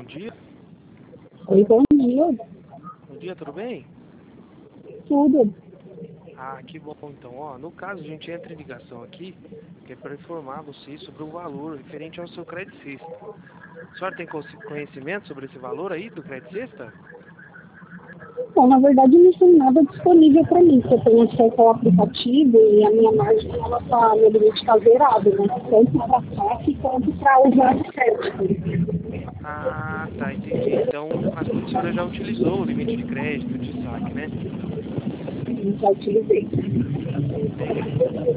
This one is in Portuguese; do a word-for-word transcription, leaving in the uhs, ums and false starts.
dia. Oi, bom dia. Bom dia, tudo bem? Tudo. Ah, que bom. Então, ó, no caso, a gente entra em ligação aqui, que é para informar você sobre o valor referente ao seu crédito sexta. A senhora tem consi- conhecimento sobre esse valor aí do crédito sexta? Bom, na verdade não tem nada disponível para mim, porque eu tenho acesso ao aplicativo e a minha margem, ela tá, meu limite está zerado, né? Tanto para saque quanto para usar o crédito. Ah, tá, entendi. Então, a senhora já utilizou o limite de crédito, de saque, né? Já utilizei. Entendi.